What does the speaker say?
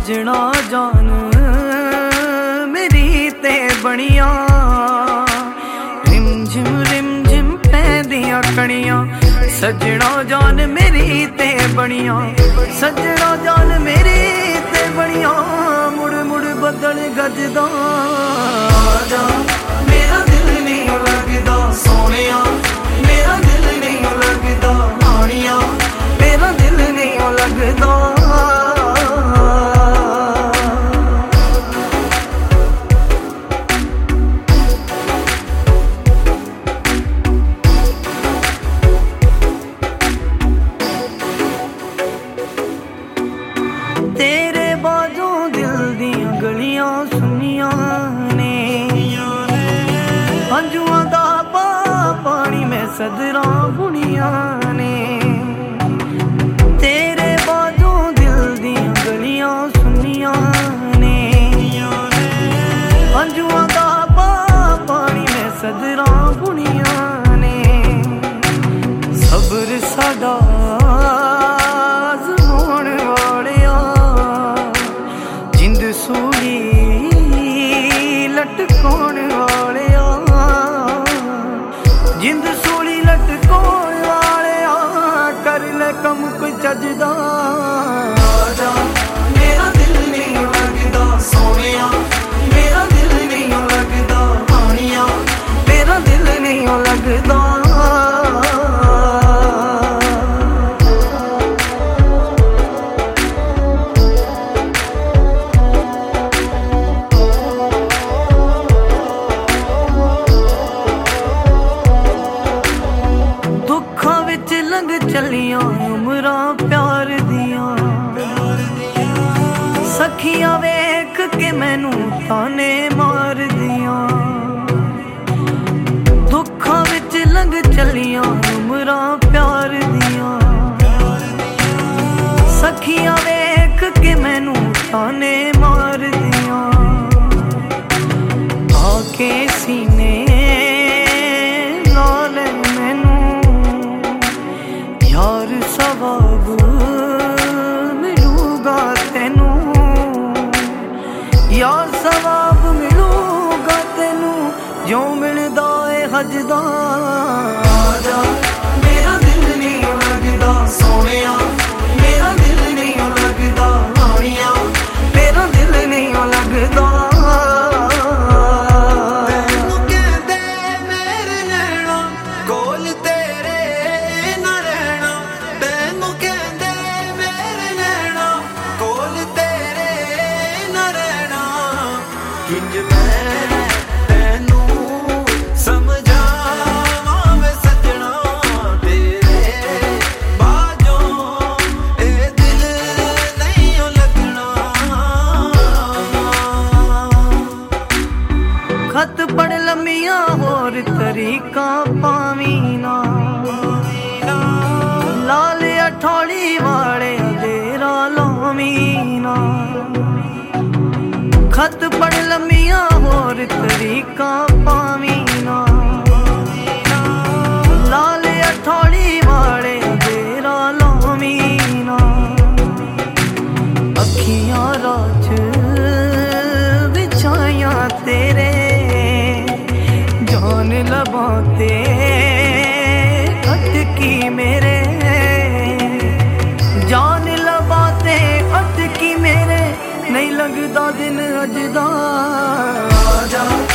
सजना जान मेरी ते बनिया रिम झिम पैंदियां कणियां सजना जान मेरी ते बनिया सजना जान मेरी ते बनिया मुड़ मुड़ बदल गजदा जा मेरा दिल नहीं लगदा सोनिया मेरा दिल नहीं लगदा हानिया मेरा दिल नहीं लगदा तेरे बाजों दिल दियां गलियां सुनिया ने हंजुआं दा पानी में सदरां बुनिया ने तेरे बाजों दिल दियां गलियां सुनिया ने हंजुआं दा पानी में सदरां बुनिया ने सब्र साडा सूली लटकाउण वालिया जिंद सूली लटकाउण वालिया कर ले कम कोई चजदा जा मेरा दिल नहीं लगदा सोनिया मेरा दिल नहीं लगदा हानिया मेरा दिल नहीं लगदा लंघ चलियां उमरां प्यार दियां सखियां वेख के मैनू ताने मार दियां दुखां विच लंघ चलियां उमरां प्यार दियां सखियां वेख के मैनू ताने मार दियां आके सीने यार सवाब मिलूगा तेनू यार सवाब मिलूगा तेनू जो मिलदा है हजदा जा मेरा दिल नहीं लगदा सोनिया मेरा दिल नहीं लगदा हानिया मेरा दिल नहीं लगदा किंज मैं तेनू समझावां वे सजना तेरे बाजों ए दिल नहीं लगना खत पढ़ लम्मियां होर तरीका पावी ना लाल अठौड़ी वाले देरा लावी ना खत पढ़ लम्मियां होर तरीका पावी ना लाल अठौड़ी वाले देरा लावी ना अखियां राज बिछाइयां तेरे जान लबाते अटकी मेरे जान लबाते अटकी मेरे नहीं लगदा दिन अजदा जा